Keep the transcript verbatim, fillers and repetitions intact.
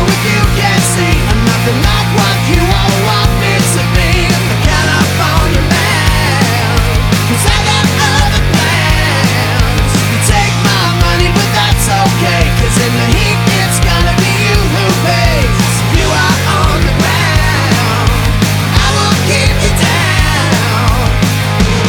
if you can't see I'm nothing like what you all want me to be.